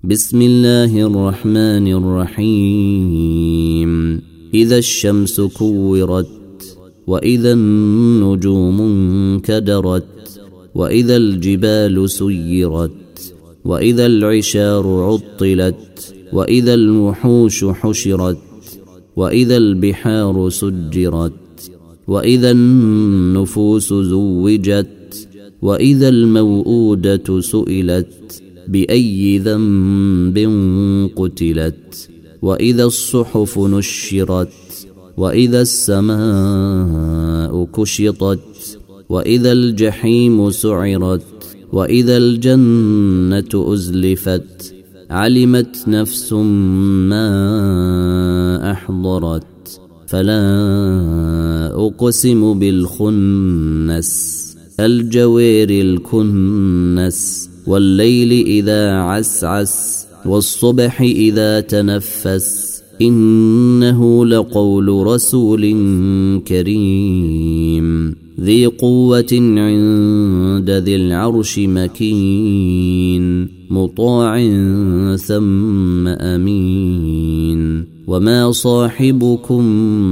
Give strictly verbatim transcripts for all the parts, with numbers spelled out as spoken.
بسم الله الرحمن الرحيم إذا الشمس كورت وإذا النجوم انكدرت وإذا الجبال سيرت وإذا العشار عطلت وإذا الوحوش حشرت وإذا البحار سجرت وإذا النفوس زوجت وإذا الموءودة سئلت بأي ذنب قتلت وإذا الصحف نشرت وإذا السماء كشطت وإذا الجحيم سعرت وإذا الجنة أزلفت علمت نفس ما أحضرت فلا أقسم بالخنس الجوار الكنس والليل إذا عسعس والصبح إذا تنفس إنه لقول رسول كريم ذي قوة عند ذي العرش مكين مطاع ثم أمين وما صاحبكم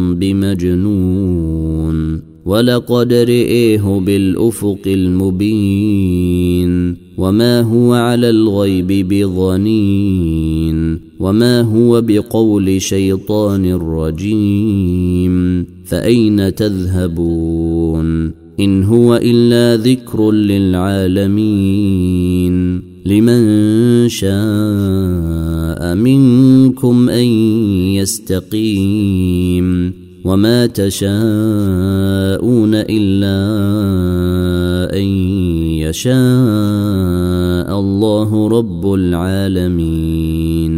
بمجنون ولقد رئيه بالأفق المبين وما هو على الغيب بضنين وما هو بقول شيطان رجيم فأين تذهبون إن هو إلا ذكر للعالمين لمن شاء منكم أن يستقيم وما تشاءون إلا أن يشاء الله رب العالمين.